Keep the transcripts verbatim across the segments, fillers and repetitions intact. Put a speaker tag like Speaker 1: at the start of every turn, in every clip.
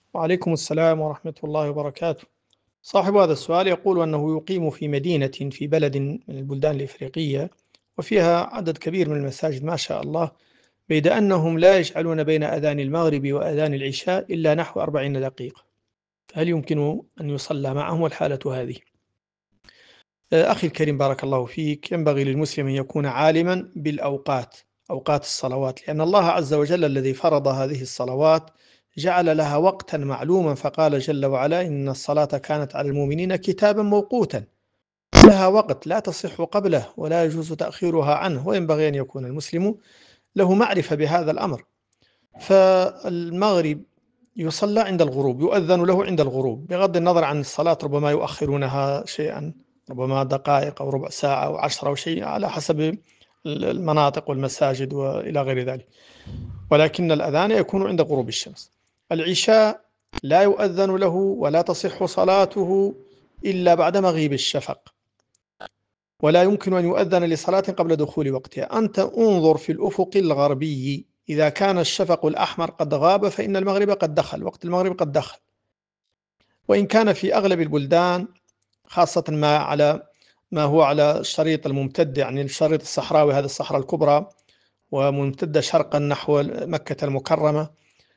Speaker 1: وعليكم السلام ورحمة الله وبركاته. صاحب هذا السؤال يقول أنه يقيم في مدينة في بلد من البلدان الإفريقية، وفيها عدد كبير من المساجد ما شاء الله، بيد أنهم لا يجعلون بين أذان المغرب وأذان العشاء إلا نحو أربعين دقيقة، فهل يمكن أن يصلى معهم الحالة هذه؟ أخي الكريم بارك الله فيك، ينبغي للمسلم أن يكون عالما بالأوقات، أوقات الصلوات، لأن الله عز وجل الذي فرض هذه الصلوات جعل لها وقتا معلوما، فقال جل وعلا: إن الصلاة كانت على المؤمنين كتابا موقوتا. لها وقت لا تصح قبله ولا يجوز تأخيرها عنه، وينبغي أن يكون المسلم له معرفة بهذا الأمر. فالمغرب يصلى عند الغروب، يؤذن له عند الغروب، بغض النظر عن الصلاة ربما يؤخرونها شيئا، ربما دقائق أو ربع ساعة أو عشرة أو شيء، على حسب المناطق والمساجد وإلى غير ذلك، ولكن الأذان يكون عند غروب الشمس. العشاء لا يؤذن له ولا تصح صلاته إلا بعد مغيب الشفق، ولا يمكن أن يؤذن لصلاة قبل دخول وقتها. أنت انظر في الأفق الغربي، إذا كان الشفق الأحمر قد غاب فإن المغرب قد دخل، وقت المغرب قد دخل. وإن كان في أغلب البلدان، خاصة ما على ما هو على الشريط الممتد، يعني الشريط الصحراوي، هذا الصحراء الكبرى وممتدة شرقا نحو مكة المكرمة،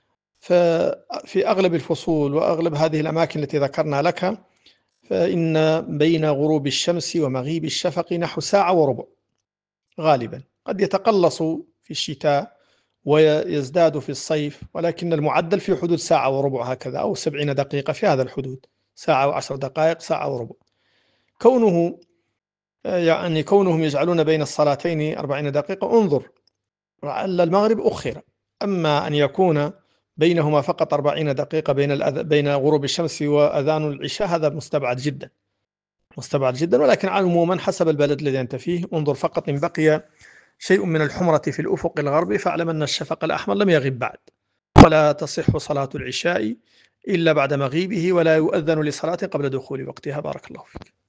Speaker 1: ففي أغلب الفصول وأغلب هذه الأماكن التي ذكرنا لك، فإن بين غروب الشمس ومغيب الشفق نحو ساعة وربع غالبا، قد يتقلص في الشتاء ويزداد في الصيف، ولكن المعدل في حدود ساعة وربع هكذا، أو سبعين دقيقة، في هذا الحدود، ساعة وعشر دقائق، ساعة وربع. كونه يعني كونهم يجعلون بين الصلاتين أربعين دقيقة، انظر لعل المغرب أخر، أما أن يكون بينهما فقط أربعين دقيقة بين الأذ... بين غروب الشمس وأذان العشاء، هذا مستبعد جدا، مستبعد جدا. ولكن عموما حسب البلد الذي أنت فيه، انظر فقط إن بقي شيء من الحمرة في الأفق الغربي فاعلم أن الشفق الأحمر لم يغب بعد، ولا تصح صلاة العشاء إلا بعد مغيبه، ولا يؤذن لصلاة قبل دخول وقتها. بارك الله فيك.